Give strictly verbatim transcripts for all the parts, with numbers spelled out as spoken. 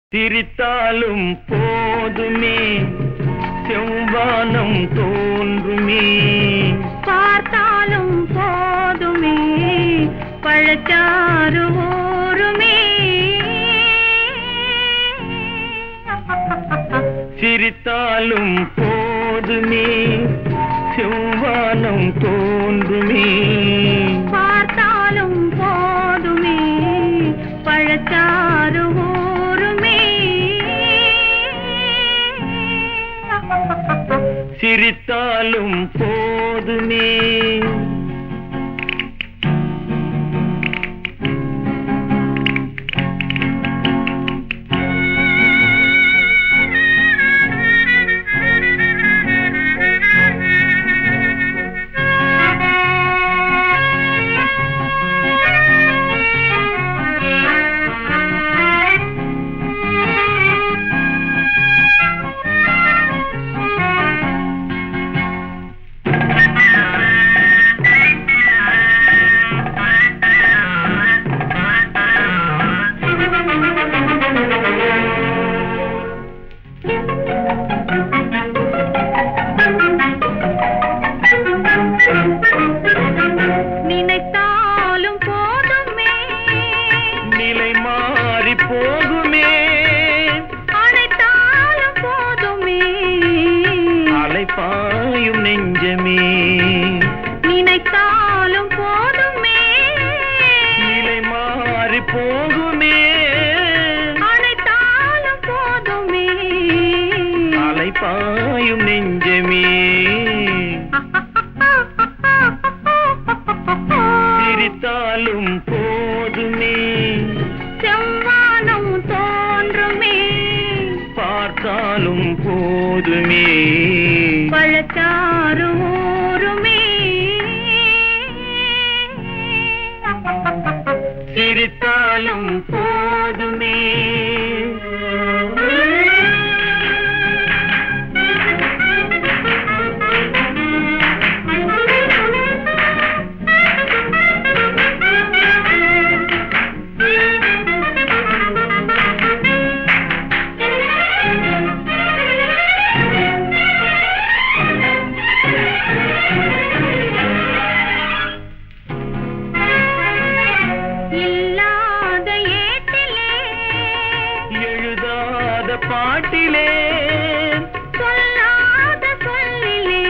சிரித்தாலும் போதுமே செவ்வானம் தோன்றுமே, பார்த்தாலும் போதுமே பழச்சாறு ஊருமே. சிரித்தாலும் போதுமே செவ்வானம் தோன்றுமே, பார்த்தாலும் போதுமே பழச்சாறு ஊருமே. சிரித்தாலும் போதுமே. நினைத்தாலும் போதுமே நிலை மாறி போகுமே, அனைத்தாலும் போதுமே அலைப்பாயும் நெஞ்சமே. நினைத்தாலும் போதுமே நிலை மாறி போகுமே, அனைத்தாலும் போதுமே அலைப்பாயும் நெஞ்சமே. சிரித்தாலும் போதுமே செவ்வானம் தோன்றுமே, பார்த்தாலும் போதுமே பழச்சாறு ஊருமே. சிரித்தாலும் போதுமே. இல்லாத ஏட்டிலே எழுதாத பாட்டிலே சொல்லாத சொல்லிலே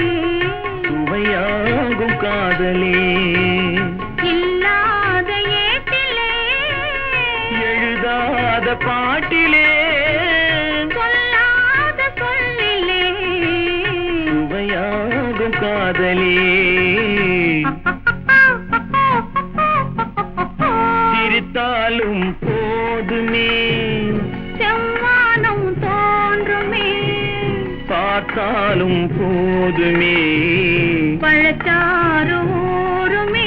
சுவையாகும் காதலே. இல்லாத ஏட்டிலே எழுதாத பாட்டிலே சொல்லாத சொல்லிலே சுவையாகும் காதலே. சிரித்தாலும் போதுமே செவ்வானம் தோன்றுமே, பார்த்தாலும் போதுமே பழச்சாறு ஊருமே.